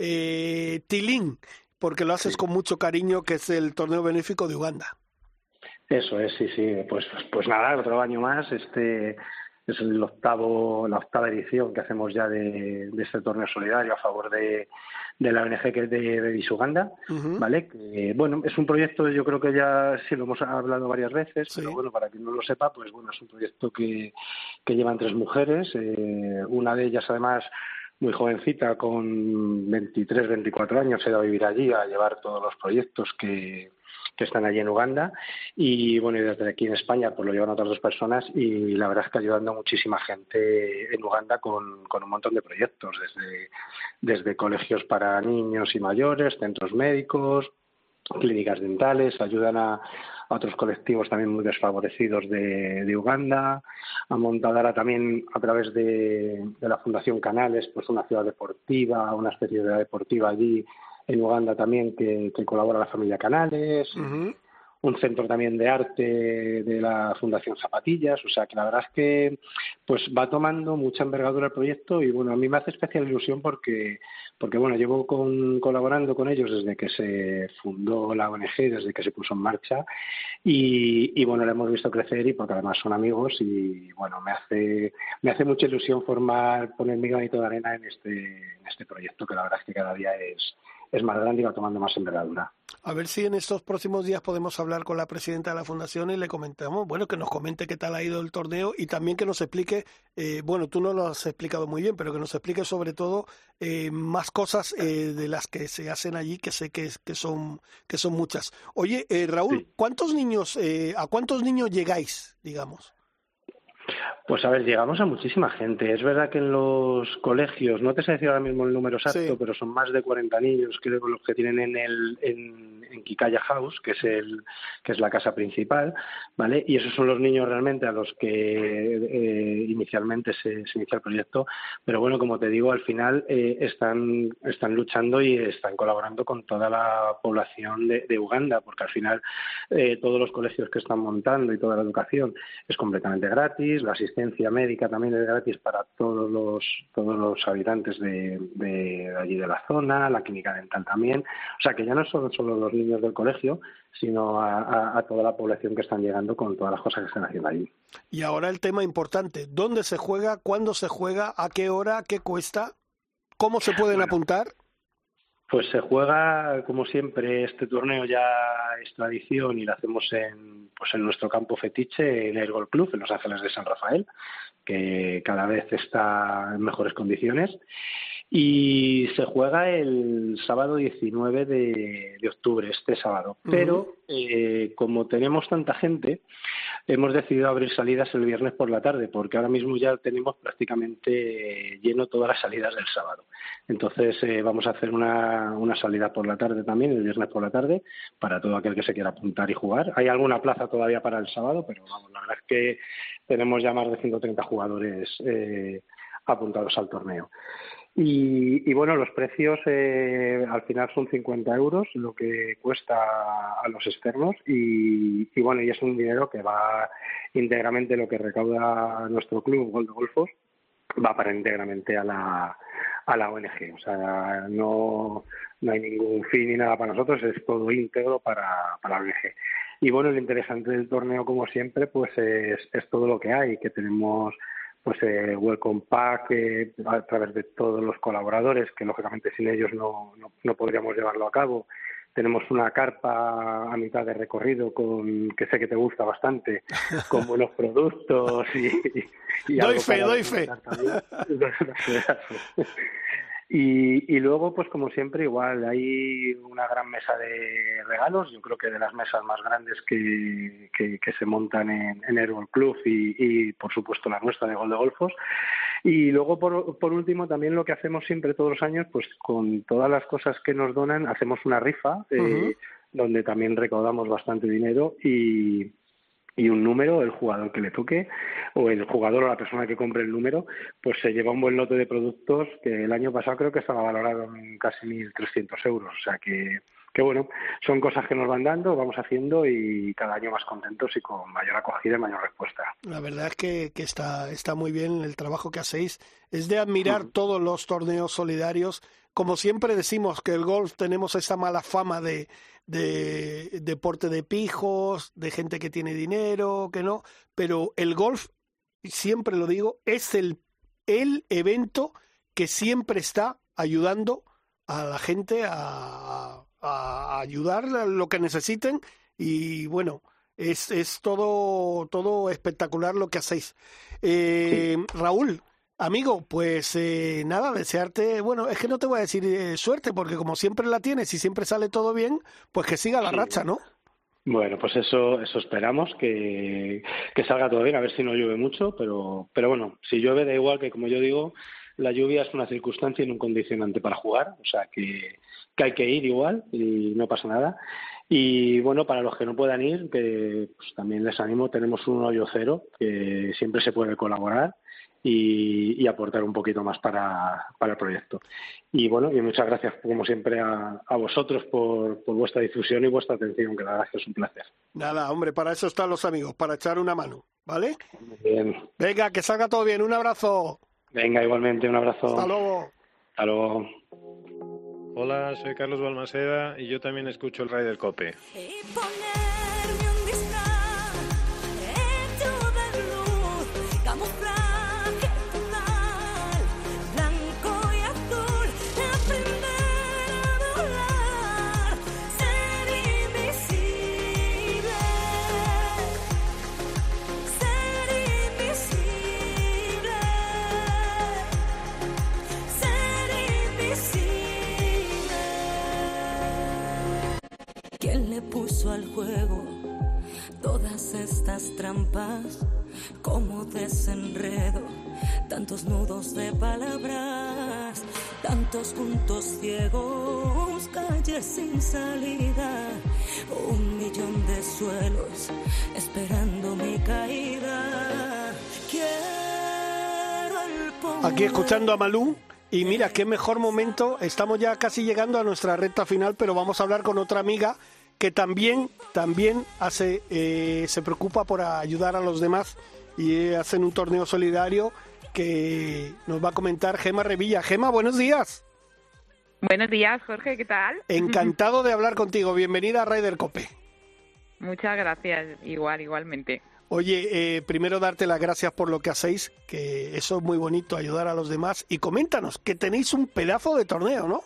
eh, Tilín, porque lo haces Sí. con mucho cariño, que es el torneo benéfico de Uganda. Eso es, sí, sí, pues, pues nada, otro año más, este... es el octavo, la octava edición que hacemos ya de, de este torneo solidario a favor de, de la O N G que es de Babies Uganda, Uh-huh. ¿vale? Que, bueno, es un proyecto, yo creo que ya sí lo hemos hablado varias veces, Sí. pero bueno, para quien no lo sepa, pues bueno, es un proyecto que, que llevan tres mujeres, eh, una de ellas además muy jovencita, con veintitrés, veinticuatro años, se ha ido a vivir allí a llevar todos los proyectos que que están allí en Uganda y bueno, y desde aquí en España pues lo llevan otras dos personas y la verdad es que ayudando a muchísima gente en Uganda con, con un montón de proyectos, desde, desde colegios para niños y mayores, centros médicos, clínicas dentales, ayudan a, a otros colectivos también muy desfavorecidos de, de Uganda, han montado ahora también a través de, de la Fundación Canales pues una ciudad deportiva, una especie de ciudad deportiva allí en Uganda también que, que colabora la familia Canales, Uh-huh. un centro también de arte de la Fundación Zapatillas, o sea que la verdad es que pues va tomando mucha envergadura el proyecto y bueno, a mí me hace especial ilusión porque porque bueno, llevo con, colaborando con ellos desde que se fundó la O N G, desde que se puso en marcha y, y bueno, la hemos visto crecer y porque además son amigos y bueno, me hace me hace mucha ilusión formar, poner mi granito de arena en este en este proyecto que la verdad es que cada día es es más grande y va tomando más envergadura. A ver si en estos próximos días podemos hablar con la presidenta de la fundación y le comentamos, bueno, que nos comente qué tal ha ido el torneo y también que nos explique, eh, bueno, tú no lo has explicado muy bien, pero que nos explique sobre todo eh, más cosas eh, de las que se hacen allí, que sé que, es, que son que son muchas. Oye, eh, Raúl, Sí. ¿cuántos niños, eh, a cuántos niños llegáis, digamos? Pues a ver, llegamos a muchísima gente. Es verdad que en los colegios, no te sé decir ahora mismo el número exacto, Sí. pero son más de cuarenta niños, creo, los que tienen en el en, en Kikaya House, que es el que es la casa principal, ¿vale? Y esos son los niños realmente a los que eh, inicialmente se, se inicia el proyecto. Pero bueno, como te digo, al final eh, están están luchando y están colaborando con toda la población de, de Uganda, porque al final eh, todos los colegios que están montando y toda la educación es completamente gratis, la asistencia médica también es gratis para todos los todos los habitantes de, de allí de la zona, la clínica dental también, o sea que ya no son solo los niños del colegio, sino a, a, a toda la población que están llegando con todas las cosas que están haciendo allí. Y ahora el tema importante, ¿dónde se juega? ¿Cuándo se juega? ¿A qué hora? ¿Qué cuesta? ¿Cómo se pueden Bueno, apuntar? pues se juega, como siempre, este torneo ya es tradición y lo hacemos en, pues en nuestro campo fetiche, en el Golf Club, en Los Ángeles de San Rafael, que cada vez está en mejores condiciones. Y se juega el sábado diecinueve de, de octubre, este sábado. Uh-huh. Pero eh, como tenemos tanta gente, hemos decidido abrir salidas el viernes por la tarde, porque ahora mismo ya tenemos prácticamente lleno todas las salidas del sábado. Entonces eh, vamos a hacer una, una salida por la tarde también, el viernes por la tarde, para todo aquel que se quiera apuntar y jugar. Hay alguna plaza todavía para el sábado, pero vamos, la verdad es que tenemos ya más de ciento treinta jugadores eh, apuntados al torneo. Y, y bueno, los precios eh, al final son cincuenta euros, lo que cuesta a los externos y, y bueno, y es un dinero que va íntegramente, lo que recauda nuestro club, Gol de Golfos, va para íntegramente a la, a la O N G. O sea, no, no hay ningún fin ni nada para nosotros, es todo íntegro para, para la O N G. Y bueno, lo interesante del torneo, como siempre, pues es, es todo lo que hay, que tenemos pues eh, Welcome Pack eh, a través de todos los colaboradores, que lógicamente sin ellos no, no, no podríamos llevarlo a cabo. tenemos una carpa a mitad de recorrido con que sé que te gusta bastante, con buenos productos y, y, y doy algo fe, para doy fe. Y, y luego, pues como siempre, igual hay una gran mesa de regalos. Yo creo que de las mesas más grandes que, que, que se montan en, en el Golf Club y, y, por supuesto, la nuestra de Gol de Golfos. Y luego, por, por último, también lo que hacemos siempre todos los años, pues con todas las cosas que nos donan, hacemos una rifa, eh, uh-huh. donde también recaudamos bastante dinero y... y un número, el jugador que le toque, o el jugador o la persona que compre el número, pues se lleva un buen lote de productos que el año pasado creo que estaba valorado en casi mil trescientos euros. O sea que, que bueno, son cosas que nos van dando, vamos haciendo y cada año más contentos y con mayor acogida y mayor respuesta. La verdad es que, que está, está muy bien el trabajo que hacéis. Es de admirar uh-huh. todos los torneos solidarios. Como siempre decimos que el golf tenemos esa mala fama de... de deporte de pijos, de gente que tiene dinero, que no, pero el golf, siempre lo digo, es el, el evento que siempre está ayudando a la gente a, a ayudar a lo que necesiten y bueno, es, es todo, todo espectacular lo que hacéis. Eh, sí. Raúl, amigo, pues eh, nada, desearte, bueno, es que no te voy a decir eh, suerte, porque como siempre la tienes y siempre sale todo bien, pues que siga la sí. racha, ¿no? Bueno, pues eso eso esperamos, que, que salga todo bien, a ver si no llueve mucho, pero pero bueno, si llueve da igual, que como yo digo, la lluvia es una circunstancia y no un condicionante para jugar, o sea que, que hay que ir igual y no pasa nada. Y bueno, para los que no puedan ir, que pues, también les animo, tenemos un hoyo cero, que siempre se puede colaborar. Y, y aportar un poquito más para, para el proyecto. Y bueno, y muchas gracias como siempre a, a vosotros por, por vuestra difusión y vuestra atención, que la verdad es que es un placer. Nada, hombre, para eso están los amigos, para echar una mano, ¿vale? Muy bien. Venga, que salga todo bien, un abrazo. Venga, igualmente, un abrazo. Hasta luego. Hasta luego. Hola, soy Carlos Balmaseda y yo también escucho el Ryder Cope. ¿Quién le puso al juego todas estas trampas? Como desenredo, tantos nudos de palabras, tantos puntos ciegos, calles sin salida, un millón de suelos esperando mi caída. Quiero el poder. Aquí escuchando a Malú. Y mira, qué mejor momento, estamos ya casi llegando a nuestra recta final, pero vamos a hablar con otra amiga que también, también hace, eh, se preocupa por ayudar a los demás y hacen un torneo solidario que nos va a comentar Gema Revilla. Gema, buenos días. Buenos días, Jorge, ¿qué tal? Encantado de hablar contigo, bienvenida a Ryder Cope. Muchas gracias, igual, igualmente. Oye, eh, primero darte las gracias por lo que hacéis, que eso es muy bonito, ayudar a los demás. Y coméntanos, que tenéis un pedazo de torneo, ¿no?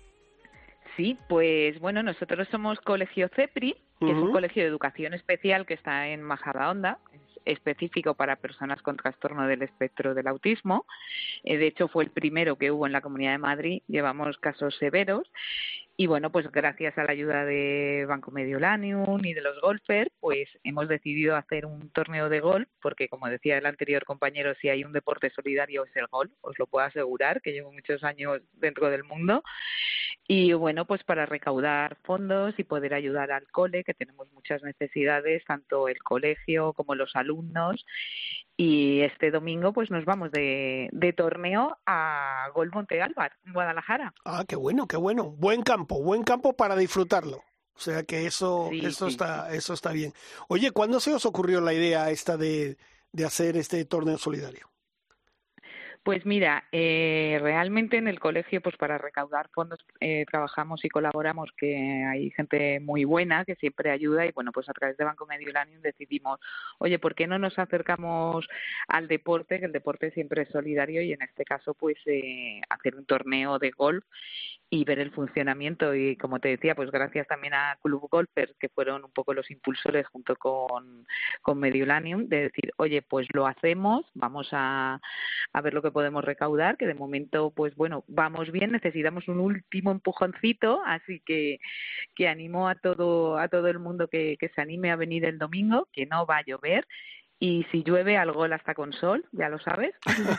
Sí, pues bueno, nosotros somos Colegio CEPRI, que uh-huh. es un colegio de educación especial que está en Majadahonda, específico para personas con trastorno del espectro del autismo. Eh, de hecho, fue el primero que hubo en la Comunidad de Madrid, llevamos casos severos. Y bueno, pues gracias a la ayuda de Banco Mediolanum y de los golfers, pues hemos decidido hacer un torneo de golf, porque como decía el anterior compañero, si hay un deporte solidario es el golf, os lo puedo asegurar, que llevo muchos años dentro del mundo. Y bueno, pues para recaudar fondos y poder ayudar al cole, que tenemos muchas necesidades, tanto el colegio como los alumnos. Y este domingo pues nos vamos de, de torneo a Golf Monte Álvar, en Guadalajara. Ah, qué bueno, qué bueno. Buen campo, buen campo para disfrutarlo. O sea que eso, sí, eso sí, está, sí. eso está bien. Oye, ¿cuándo se os ocurrió la idea esta de, de hacer este torneo solidario? Pues mira, eh, realmente en el colegio, pues para recaudar fondos eh, trabajamos y colaboramos, que hay gente muy buena que siempre ayuda y bueno, pues a través de Banco Mediolanum decidimos, oye, ¿por qué no nos acercamos al deporte? Que el deporte siempre es solidario y en este caso pues eh, hacer un torneo de golf y ver el funcionamiento y como te decía, pues gracias también a Club Golfers, que fueron un poco los impulsores junto con, con Mediolanum, de decir, oye, pues lo hacemos, vamos a, a ver lo que podemos recaudar, que de momento, pues bueno, vamos bien, necesitamos un último empujoncito, así que, que animo a todo, a todo el mundo que, que se anime a venir el domingo, que no va a llover, y si llueve al gol hasta con sol, ya lo sabes.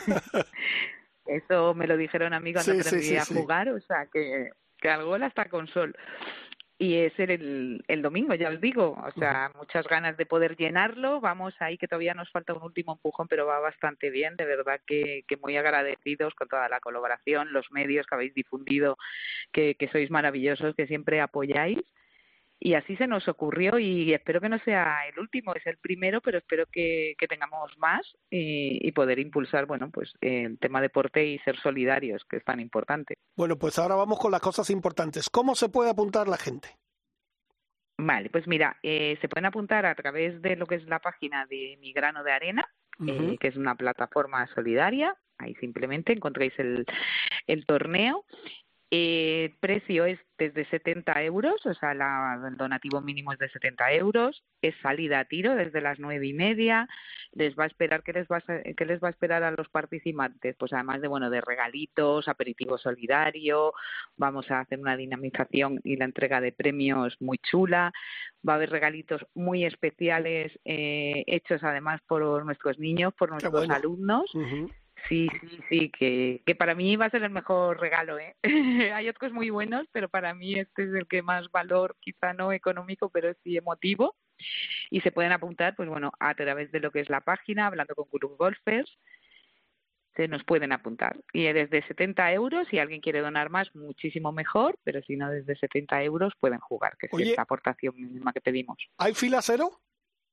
Eso me lo dijeron a mí cuando Sí, aprendí sí, sí, a sí. jugar, o sea, que, que al gol hasta con sol. Y es el, el domingo, ya os digo, o sea, muchas ganas de poder llenarlo, vamos ahí que todavía nos falta un último empujón, pero va bastante bien, de verdad que, que muy agradecidos con toda la colaboración, los medios que habéis difundido, que, que sois maravillosos, que siempre apoyáis. Y así se nos ocurrió y espero que no sea el último, es el primero, pero espero que, que tengamos más y, y poder impulsar, bueno, pues el tema deporte y ser solidarios, que es tan importante. Bueno, pues ahora vamos con las cosas importantes. ¿Cómo se puede apuntar la gente? Vale, pues mira, eh, se pueden apuntar a través de lo que es la página de Mi Grano de Arena, Ujú. eh, que es una plataforma solidaria. Ahí simplemente encontráis el, el torneo. Eh, el precio es desde setenta euros, o sea, la, el donativo mínimo es de setenta euros. Es salida a tiro desde las nueve y media. Les va a esperar, ¿qué les va a, qué les va a esperar a los participantes? Pues además de, bueno, de regalitos, aperitivo solidario, vamos a hacer una dinamización y la entrega de premios muy chula. Va a haber regalitos muy especiales eh, hechos además por nuestros niños, por nuestros bueno. alumnos. Ujú. Sí, sí, sí, que, que para mí va a ser el mejor regalo, ¿eh? Hay otros muy buenos, pero para mí este es el que más valor, quizá no económico, pero sí emotivo. Y se pueden apuntar, pues bueno, a través de lo que es la página, hablando con Club Golfers, se nos pueden apuntar. Y desde setenta euros, si alguien quiere donar más, muchísimo mejor, pero si no, desde setenta euros pueden jugar, que Oye, es la aportación mínima que pedimos. ¿Hay fila cero?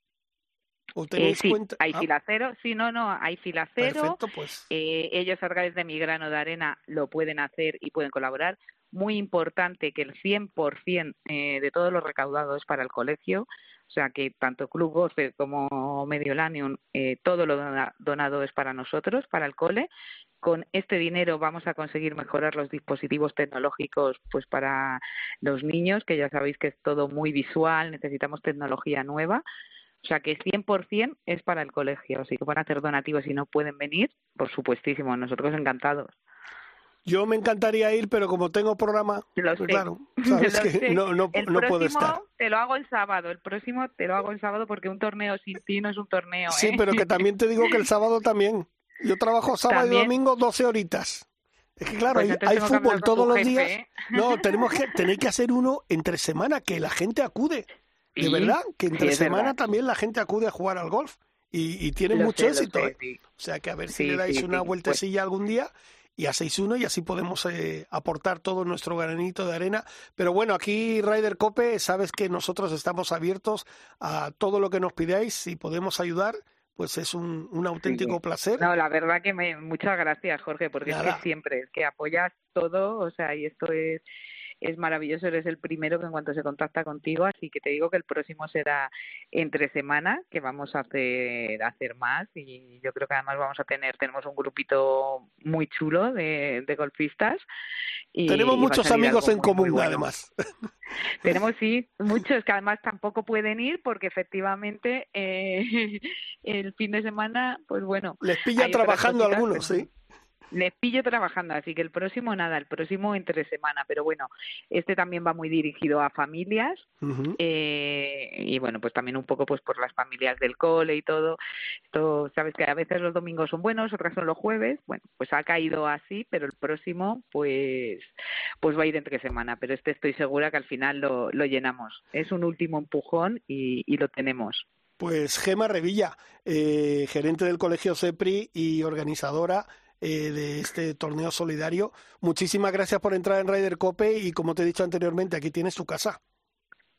¿O Eh, tenéis sí, cuenta? hay Ah, fila cero, sí, no, no, hay fila cero. perfecto, pues. Eh, ellos a través de Mi Grano de Arena lo pueden hacer y pueden colaborar. Muy importante que el cien por ciento eh, de todo lo recaudado es para el colegio, o sea que tanto Club Golf como Mediolanum, eh, todo lo dona- donado es para nosotros, para el cole. Con este dinero vamos a conseguir mejorar los dispositivos tecnológicos pues para los niños, que ya sabéis que es todo muy visual, necesitamos tecnología nueva. O sea que cien por ciento es para el colegio, así que van a hacer donativos y no pueden venir, por supuestísimo, nosotros encantados. Yo me encantaría ir, pero como tengo programa, Lo pues sé. claro, sabes Lo que sé. no, no, El no puedo próximo estar. te lo hago el sábado, el próximo te lo hago el sábado porque un torneo sin ti no es un torneo, Sí, ¿eh? pero que también te digo que el sábado también. Yo trabajo sábado También. y domingo doce horitas. Es que claro, Pues hay, entonces hay tengo que fútbol hablar con todos tu los jefe, días. ¿eh? No, tenemos que tenéis que hacer uno entre semana, que la gente acude. De Sí, verdad, que sí, entre es semana verdad. también la gente acude a jugar al golf. Y, y tiene Lo mucho sé, lo éxito, sé, ¿eh? sí. O sea que a ver si Sí, le dais sí, una sí. vueltecilla algún día y hacéis uno y así podemos eh, aportar todo nuestro granito de arena. Pero bueno, aquí Ryder Cope, sabes que nosotros estamos abiertos a todo lo que nos pidáis. Si podemos ayudar, pues es un, un auténtico Sí. placer. No, la verdad que me, muchas gracias, Jorge, porque es Nada. que siempre, es que apoyas todo, o sea, y esto es, es maravilloso, eres el primero que en cuanto se contacta contigo, así que te digo que el próximo será entre semana, que vamos a hacer, a hacer más, y yo creo que además vamos a tener, tenemos un grupito muy chulo de, de golfistas. Y, Tenemos y va a muchos salir amigos algo en muy, muy común, bueno. además. Tenemos, sí, muchos que además tampoco pueden ir porque efectivamente eh, el fin de semana, pues bueno, Les pilla hay otras trabajando cositas, algunos, pero ¿sí? les pillo trabajando, así que el próximo nada, el próximo entre semana, pero bueno, este también va muy dirigido a familias Ujú. eh, y bueno, pues también un poco pues por las familias del cole y todo. Esto, sabes que a veces los domingos son buenos, otras son los jueves, bueno, pues ha caído así, pero el próximo pues pues va a ir entre semana, pero este estoy segura que al final lo, lo llenamos. Es un último empujón y, y lo tenemos. Pues Gema Revilla, eh, gerente del Colegio CEPRI y organizadora eh, de este torneo solidario. Muchísimas gracias por entrar en Ryder Cope y como te he dicho anteriormente, aquí tienes tu casa.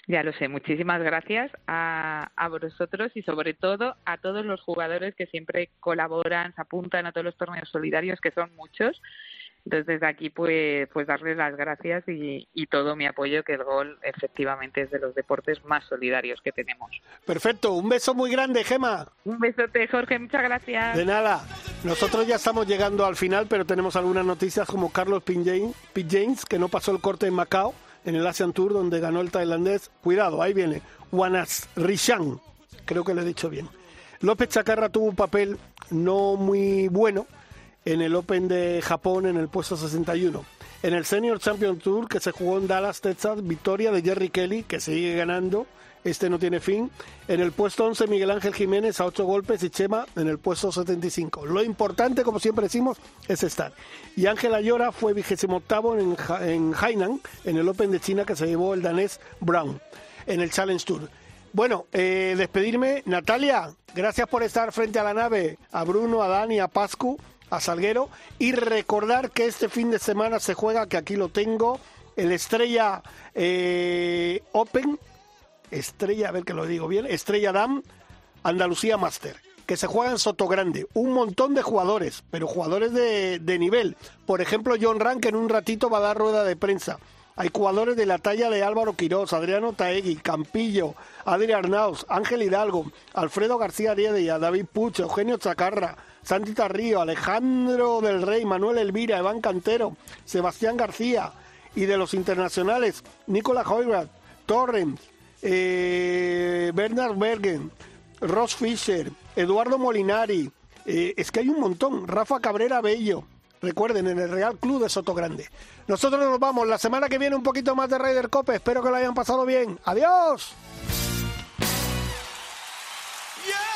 Ya lo sé, muchísimas gracias a, a vosotros y sobre todo a todos los jugadores que siempre colaboran, se apuntan a todos los torneos solidarios, que son muchos. Entonces desde aquí pues, pues darles las gracias y, y todo mi apoyo, que el golf efectivamente es de los deportes más solidarios que tenemos. Perfecto, un beso muy grande, Gema. Un besote, Jorge, muchas gracias. De nada, nosotros ya estamos llegando al final, pero tenemos algunas noticias como Carlos Pitt James, que no pasó el corte en Macao, en el Asian Tour, donde ganó el tailandés. Cuidado, ahí viene, Wanasrishan, creo que lo he dicho bien. López Chacarra tuvo un papel no muy bueno en el Open de Japón en el puesto sesenta y uno. En el Senior Champion Tour, que se jugó en Dallas, Texas, victoria de Jerry Kelly, que sigue ganando, este no tiene fin. En el puesto once, Miguel Ángel Jiménez a ocho golpes y Chema en el puesto setenta y cinco. Lo importante, como siempre decimos, es estar. Y Ángel Ayora fue vigésimo octavo en, en Hainan, en el Open de China, que se llevó el danés Brown, en el Challenge Tour. Bueno, eh, despedirme. Natalia, gracias por estar frente a la nave. A Bruno, a Dani, a Pascu, a Salguero, y recordar que este fin de semana se juega, que aquí lo tengo, el Estrella eh, Open, Estrella, a ver que lo digo bien, Estrella Damm Andalucía Master, que se juega en Sotogrande. Un montón de jugadores, pero jugadores de, de nivel. Por ejemplo, John Ram, que en un ratito va a dar rueda de prensa. Hay jugadores de la talla de Álvaro Quirós, Adriano Taegui, Campillo, Adri Arnauz, Ángel Hidalgo, Alfredo García Heredia, David Puch, Eugenio Chacarra, Santi Tarrío, Alejandro del Rey, Manuel Elvira, Iván Cantero, Sebastián García, y de los internacionales, Nicolas Hoyrat, Torrens, eh, Bernard Bergen, Ross Fischer, Eduardo Molinari, eh, es que hay un montón, Rafa Cabrera Bello, recuerden, en el Real Club de Sotogrande. Nosotros nos vamos, la semana que viene un poquito más de Ryder Cope, espero que lo hayan pasado bien, ¡adiós! Yeah.